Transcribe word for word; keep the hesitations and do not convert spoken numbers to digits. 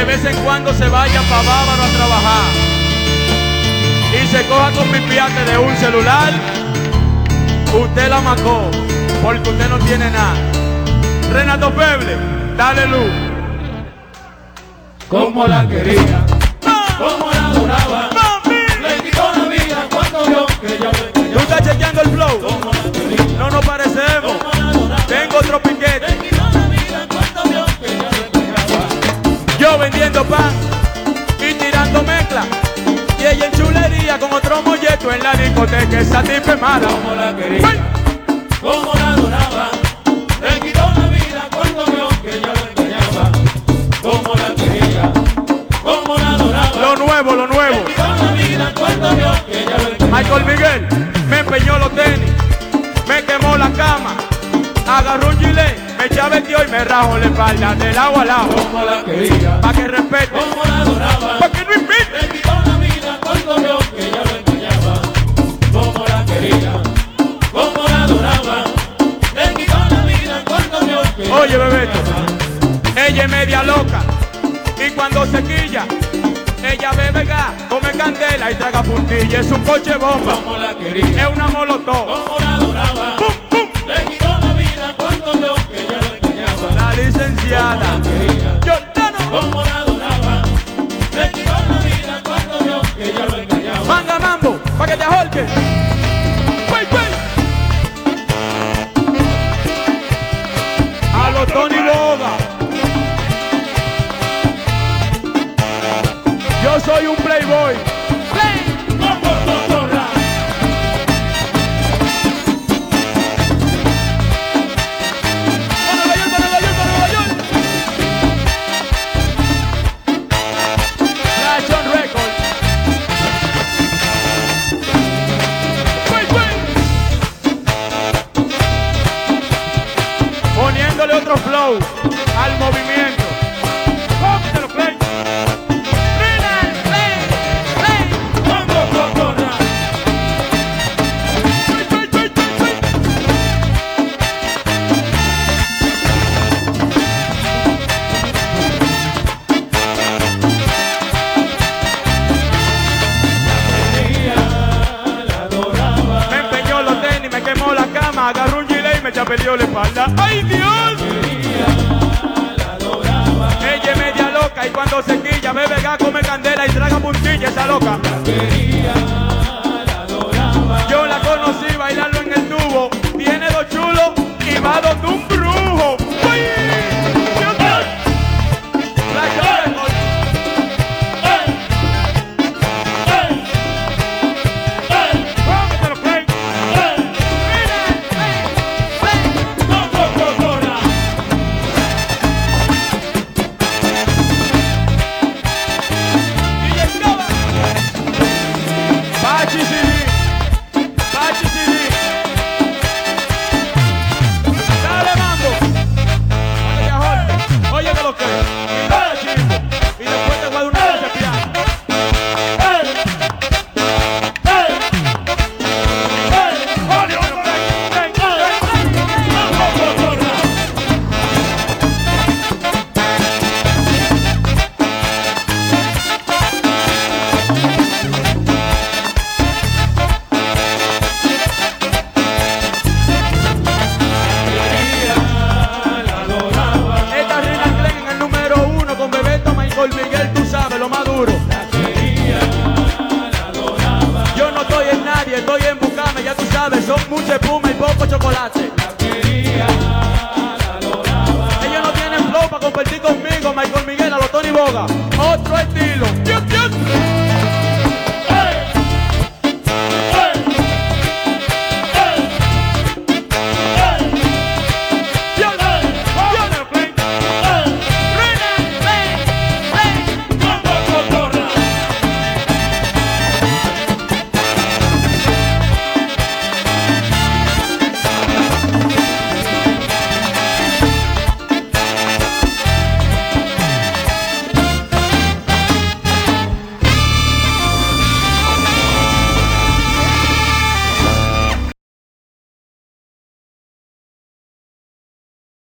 de vez en cuando se vaya para Bávaro a trabajar y se coja con pipiate de un celular, usted la macó, porque usted no tiene nada. Renato Feble, dale luz. Como la quería, como la adoraba, le quitó la vida cuando vio que ella lo engañaba. ¿Tú estás chequeando el flow? Como la quería, No nos parecemos. como la adoraba, Tengo otro piquete. le quitó la vida cuando vio que ella lo engañaba. Yo vendiendo pan y tirando mezcla, y ella en chulería con otro molleto en la discoteca. Esa tipa es mala. Como la quería, como la adoraba, le quitó la vida cuando vio que ella lo engañaba. Como la quería, como la adoraba, Lo nuevo, lo nuevo. le quitó la vida cuando vio que ella lo engañaba. Michael Miguel me empeñó los tenis, me quemó la cama, agarró un gilet, me chaveteó y me rajó la espalda del agua al agua. Como la quería, Pa' que respete, como la adoraba, pa' que no invite. le quitó la vida cuando vio que ella lo engañaba. Como la quería, como la adoraba, le quitó la vida cuando vio que ella Oye, lo Bebeto, engañaba. ella es media loca y cuando se quilla, ella bebe gas, come candela y traga puntilla. Es un coche bomba, Como la quería, es una molotov. como la adoraba, ¡Pum, pum! le quitó la vida cuando vio que ella lo engañaba. La licenciada Como la quería, Jordano, como la adoraba, le quitó la vida cuando vio que ella lo engañaba. manga mambo, pa' que te ahorque. ¡Wey, wey! A los Tony Boga. Yo soy un playboy. Como cotorra, ¡A Nueva York, a Nueva York, a Nueva York! Flashon Records. ¡Wey, wey! Poniéndole otro flow al movimiento. ¡Cómetelo, play! como cotorra, quería, la adoraba, Me empeñó los tenis, me quemó la cama, agarró un gilet y me chapeleó la espalda. ¡Ay, Dios! quería, la adoraba, Ella es media loca y cuando se quilla bebe gas, come candela y traga puntilla esa loca. quería, la adoraba. Yo la conocí bailando en el tubo, tiene dos chulos y va donde un brujo. ¡Uy! Dios mío. Flashon Records. Cómetelo, play. D J Nova. Pachi C D. Pachi C D. Dale, mambo. Oye, Jorge. Oye, que lo que. Y dale, chico. Y después te voy a dar una noche piano. Oye, oye, play, play, play. Esta Rina Clen en el número uno con Bebeto, Michael Miguel, tú sabes, lo más duro. Yo no estoy en nadie, estoy en Bucame, ya tú sabes, son mucha espuma y poco chocolate. Ellos no tienen flow para competir conmigo, Michael Miguel, a los Tony Boga. Otro estilo.